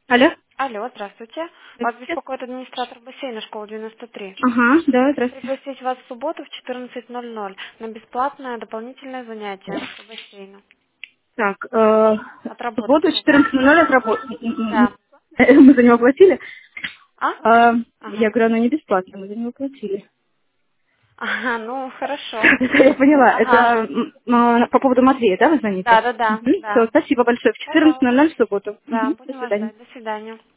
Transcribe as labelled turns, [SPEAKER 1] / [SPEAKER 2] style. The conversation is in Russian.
[SPEAKER 1] Алло?
[SPEAKER 2] Алло, здравствуйте. Вас
[SPEAKER 1] Здравствуйте.
[SPEAKER 2] беспокоит администратор бассейна школы 93.
[SPEAKER 1] Ага, да, здравствуйте.
[SPEAKER 2] Пригласить вас в субботу в 14:00 на бесплатное дополнительное занятие по бассейну.
[SPEAKER 1] Так,
[SPEAKER 2] От
[SPEAKER 1] в субботу
[SPEAKER 2] работы свободно.
[SPEAKER 1] 14:00 отработать.
[SPEAKER 2] Да.
[SPEAKER 1] Мы за него платили?
[SPEAKER 2] А?
[SPEAKER 1] Я
[SPEAKER 2] Ага.
[SPEAKER 1] говорю, оно не бесплатно, мы за него платили.
[SPEAKER 2] Ага, ну хорошо.
[SPEAKER 1] Я поняла.
[SPEAKER 2] Ага.
[SPEAKER 1] Это по поводу Матвея, да, вы звоните?
[SPEAKER 2] Да.
[SPEAKER 1] Все,
[SPEAKER 2] Да.
[SPEAKER 1] спасибо большое. В 14:00
[SPEAKER 2] Пожалуйста.
[SPEAKER 1] в субботу.
[SPEAKER 2] Да,
[SPEAKER 1] До
[SPEAKER 2] будем вас
[SPEAKER 1] свидания.
[SPEAKER 2] ждать. До свидания.